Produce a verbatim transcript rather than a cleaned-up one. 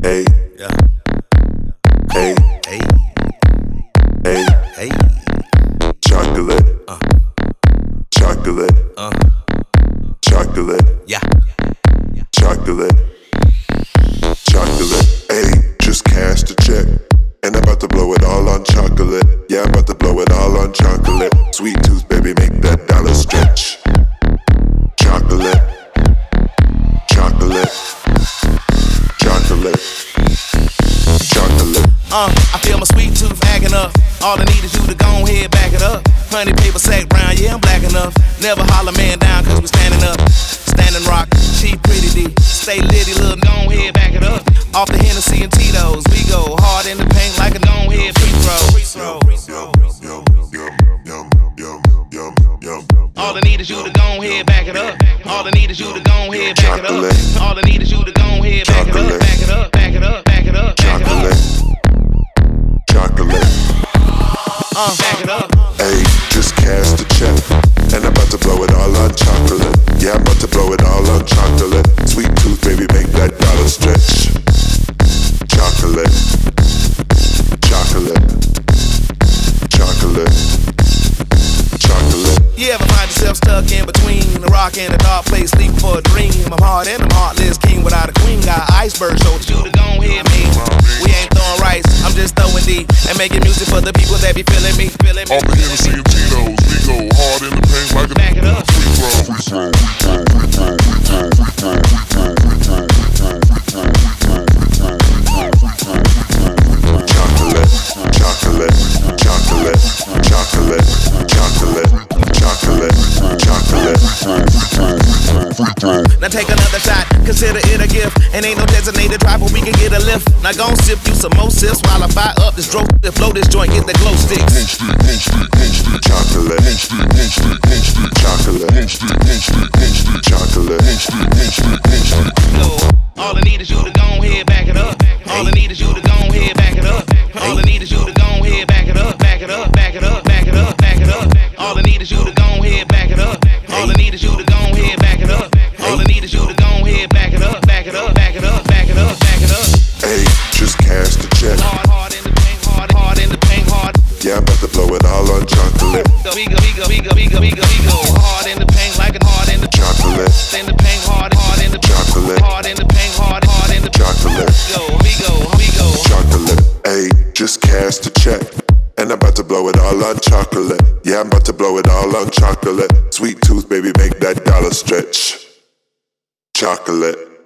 Hey, Yeah. hey, Hey. hey, Hey. chocolate, Uh. chocolate, Uh. chocolate, Yeah. chocolate, chocolate. Hey, just cashed a check, and I'm about to blow it all on chocolate. Yeah, I'm about to blow it all on chocolate. Sweet tooth, baby, make that dollar stretch. Chocolate, chocolate, chocolate, chocolate. Uh, I feel my sweet tooth acting up. All I need is you to go ahead, back it up. Honey paper sack brown, yeah, I'm black enough. Never holler man down, cause we standing up. Standing rock, she pretty D. Stay litty, little, go ahead, back it up. Off the Hennessy and Tito's, we go hard in the paint like a go ahead free throw. All I need is you to go ahead, back it up. All I need is you to go ahead, back it up. All I need is you to go ahead, back it up, back it up, back it up, back it up, back it up. Chocolate, Uh, back it up. hey, just cast a check, and I'm about to blow it all on chocolate. Yeah, I'm about to blow it all on chocolate. Sweet tooth, baby, make that dollar stretch. Chocolate, chocolate, chocolate, chocolate. You ever find yourself stuck in between a rock and a dark place, sleeping for a dream? I'm hard and I'm heartless, king without a queen. Got iceberg shoulders, you to go ahead, me. We ain't throwing rice, I'm just throwing D and making music for the people that be feeling me, feeling me. Off the Hennessy and Tito's, we go hard in the paint like a Back it up. free throw. Free throw, free throw, free throw, free throw, free throw, free throw, free throw, free throw, free throw, free throw, free throw, free throw, free throw. Chocolate, chocolate, chocolate, chocolate, chocolate, chocolate, chocolate. Now take another shot, consider it a gift. And ain't no designated driver, we can get a lift. Now gon' sip you some more sips while I fire up this dope. Blow this joint, get the glow sticks. Glow stick, glow stick, glow stick, Chocolate, glow stick, glow stick, glow stick, chocolate, glow stick, glow stick, glow stick, chocolate, glow stick, glow stick, glow stick. Glow. All I need is you to go ahead, back it up. All I need is you to go ahead, back it up. All I need is you to go ahead, back it up, back it up, back it up, back it up, back it up. All I need is you to go ahead, back it up. All I need is you to go ahead, back it up. All I need is you to go ahead, back it up, back it up, back it up, back it up, back it up. hey, just cast a check. Hard, hard in the paint, hard, hard in the paint, hard. Yeah, I'm about to blow it all on chocolate. We go, we go, we go, we go, we go, we go hard in the paint like a hard in the Chocolate, in the paint, hard, hard in the chocolate, hard in the paint, hard, hard in the chocolate, go, we go, we go. chocolate. Hey, just cast a check, and I'm about to blow it all on chocolate. Yeah, I'm about to blow it all on chocolate. Sweet tooth, baby, make that dollar stretch. Chocolate.